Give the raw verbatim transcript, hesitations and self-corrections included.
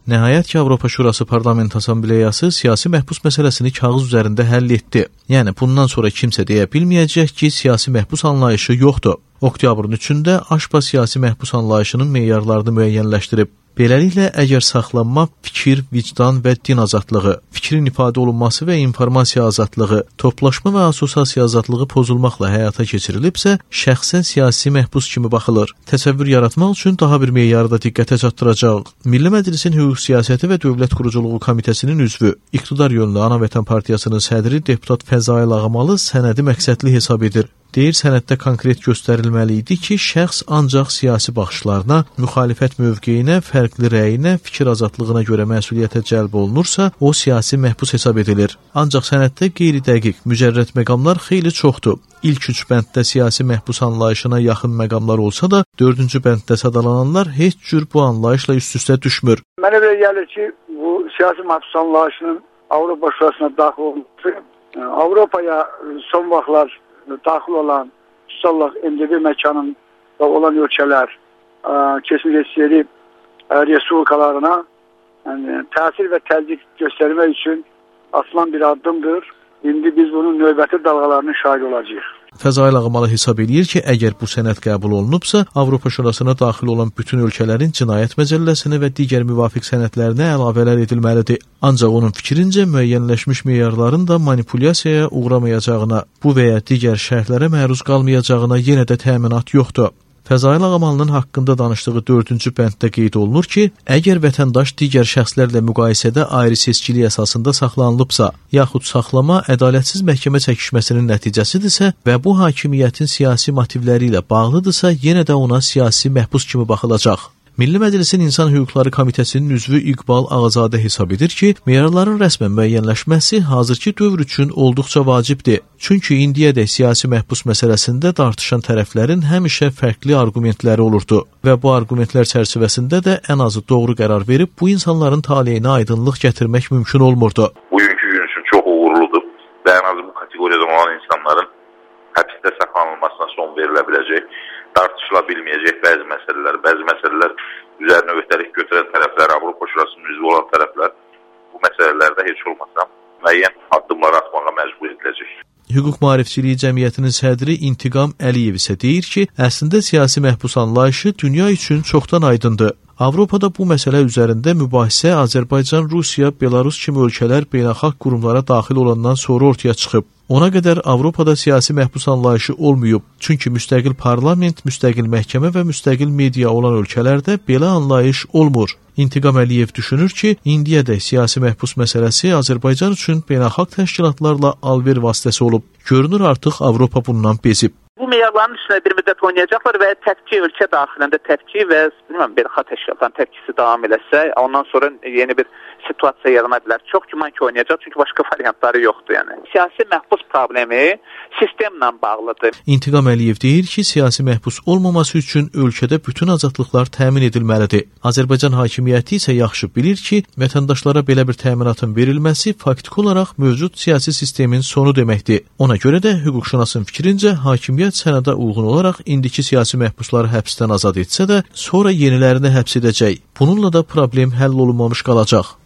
Nəhayət ki, Avropa Şurası Parlament Assambleyası siyasi məhbus məsələsini kağız üzərində həll etdi. Yəni, bundan sonra kimsə deyə bilməyəcək ki, siyasi məhbus anlayışı yoxdur. Oktyabrın üçündə Aşpa siyasi məhbus anlayışının meyarlarını müəyyənləşdirib. Beləliklə, əgər saxlanma, fikir, vicdan və din azadlığı, fikrin ifadə olunması və informasiya azadlığı, toplaşma və assosiasiya azadlığı pozulmaqla həyata keçirilibsə, şəxsən siyasi məhbus kimi baxılır. Təsəvvür yaratmaq üçün daha bir meyarı da diqqətə çatdıracaq. Milli Məclisin Hüquq Siyasəti və Dövlət Quruculuğu Komitəsinin üzvü, iqtidar yönlü Ana Vətən Partiyasının sədri deputat Fəzail Ağamalı sənədi məqsədli hesab edir. Deyir, sənəddə konkret göstərilməli idi ki, şəxs ancaq siyasi baxışlarına, müxalifət mövqeyinə, fərqli rəyinə, fikir azadlığına görə məsuliyyətə cəlb olunursa, o siyasi məhbus hesab edilir. Ancaq sənəddə qeyri-dəqiq, mücərrəd məqamlar xeyli çoxdur. İlk üç bənddə siyasi məhbus anlayışına yaxın məqamlar olsa da, dördüncü bənddə sadalananlar heç cür bu anlayışla üst-üstə düşmür. Mənə belə gəlir ki, bu siyasi məhbus anlayışının Avropa Şurasına daxil olması, Avropaya son vaxtlar daxil olan, xüsusilə M D B məkanında olan ölkələr, kesinliklə respublikalarına yəni, təsir və təzyiq göstərmək üçün atılan bir addımdır. İndi biz bunun növbəti dalğalarının şahid olacağıq. Fəzail Ağamalı hesab edir ki, əgər bu sənəd qəbul olunubsa, Avropa Şurasına daxil olan bütün ölkələrin cinayət məcəlləsinə və digər müvafiq sənədlərinə əlavələr edilməlidir. Ancaq onun fikrincə müəyyənləşmiş meyarların da manipulyasiyaya uğramayacağına, bu və ya digər şərhlərə məruz qalmayacağına yenə də təminat yoxdur. Fəzail Ağamalının haqqında danışdığı dördüncü bənddə qeyd olunur ki, əgər vətəndaş digər şəxslərlə müqayisədə ayrı seçkilik əsasında saxlanılıbsa, yaxud saxlama ədalətsiz məhkəmə çəkişməsinin nəticəsidirsə və bu hakimiyyətin siyasi motivləri ilə bağlıdırsa, yenə də ona siyasi məhbus kimi baxılacaq. Milli Məclisin İnsan Hüquqları Komitəsinin üzvü İqbal Ağazadə hesab edir ki, meyarların rəsmən müəyyənləşməsi hazırki dövr üçün olduqca vacibdir. Çünki indiyədək siyasi məhbus məsələsində tartışan tərəflərin həmişə fərqli argumentləri olurdu və bu argumentlər çərçivəsində də ən azı doğru qərar verib bu insanların taleyinə aydınlıq gətirmək mümkün olmurdu. Bugünkü gün üçün çox uğurludur və ən azı bu kateqoriyada olan insanların həbsdə saxlanılmasına son verilə biləcək. Tartışıla bilməyəcək bəzi məsələlər, bəzi məsələlər üzərinə öhdəlik götürən tərəflər, Avropa Şurasının üzvü olan tərəflər bu məsələlərdə heç olmasa müəyyən addımlar atmağa məcbur ediləcək. Hüquq Maarifçiliyi Cəmiyyətinin sədri İntiqam Əliyev isə deyir ki, əslində siyasi məhbus anlayışı dünya üçün çoxdan aydındır. Avropada bu məsələ üzərində mübahisə Azərbaycan, Rusiya, Belarus kimi ölkələr beynəlxalq qurumlara daxil olandan sonra ortaya çıxıb. Ona qədər Avropada siyasi məhbus anlayışı olmayıb. Çünki müstəqil parlament, müstəqil məhkəmə və müstəqil media olan ölkələrdə belə anlayış olmur. İntiqam Əliyev düşünür ki, indiyədək siyasi məhbus məsələsi Azərbaycan üçün beynəlxalq təşkilatlarla alver vasitəsi olub. Görünür artıq Avropa bundan bezib. Bu meyarların üstünə bir müddət oynayacaqlar və təkcə ölkə daxilində təkcə və bilməm, beynəlxalq təşkilatların təkcisi davam eləsə, ondan sonra yeni bir situasiya yarana bilər. Çox güman ki, oynayacaq, çünki başqa variantları yoxdur. Yəni. Siyasi məhbus problemi sistemlə bağlıdır. İntiqam Əliyev deyir ki, siyasi məhbus olmaması üçün ölkədə bütün azadlıqlar təmin edilməlidir. Azərbaycan hakimiyyəti isə yaxşı bilir ki, vətəndaşlara belə bir təminatın verilməsi faktiki olaraq mövcud siyasi sistemin sonu deməkdir. Ona görə də hüquqşünasın fikrincə, hakimiyyət sənədə uyğun olaraq indiki siyasi məhbusları həbsdən azad etsə də, sonra yenilərini həbs edəcək. Bununla da problem həll olunmamış qalacaq.